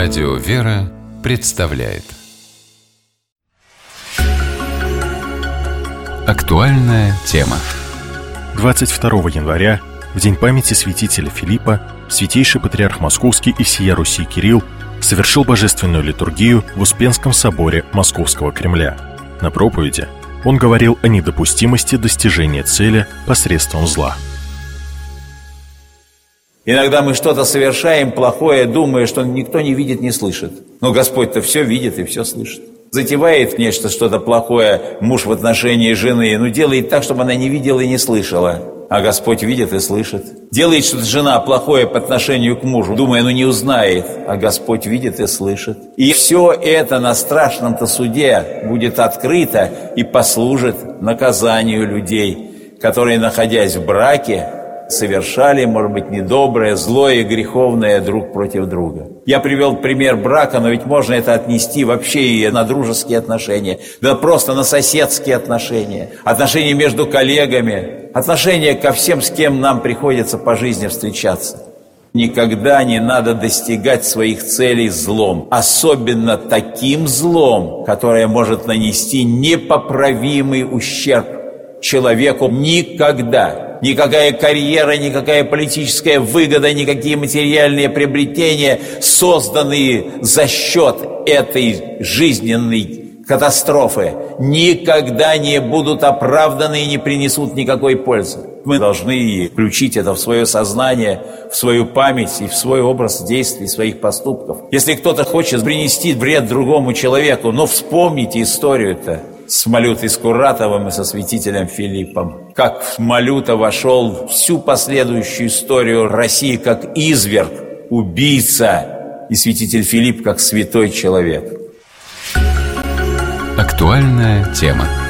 Радио «Вера» представляет актуальная тема. 22 января, в день памяти святителя Филиппа, святейший патриарх Московский и всея Руси Кирилл совершил божественную литургию в Успенском соборе Московского Кремля. На проповеди он говорил о недопустимости достижения цели посредством зла. Иногда мы что-то совершаем плохое, думая, что никто не видит, не слышит. Но Господь-то все видит и все слышит. Затевает нечто, что-то плохое муж в отношении жены, но делает так, чтобы она не видела и не слышала. А Господь видит и слышит. Делает что-то жена плохое по отношению к мужу, думая, не узнает. А Господь видит и слышит. И все это на страшном-то суде будет открыто и послужит наказанию людей, которые, находясь в браке, совершали, может быть, недоброе, злое и греховное друг против друга. Я привел пример брака, но ведь можно это отнести вообще и на дружеские отношения, да просто на соседские отношения, отношения между коллегами, отношения ко всем, с кем нам приходится по жизни встречаться. Никогда не надо достигать своих целей злом, особенно таким злом, которое может нанести непоправимый ущерб человеку. Никогда. Никакая карьера, никакая политическая выгода, никакие материальные приобретения, созданные за счет этой жизненной катастрофы, никогда не будут оправданы и не принесут никакой пользы. Мы должны включить это в свое сознание, в свою память и в свой образ действий, своих поступков. Если кто-то хочет принести вред другому человеку, вспомните историю-то с Малютой Скуратовым и со святителем Филиппом. Как Малюта вошел в всю последующую историю России как изверг, убийца, и святитель Филипп как святой человек. Актуальная тема.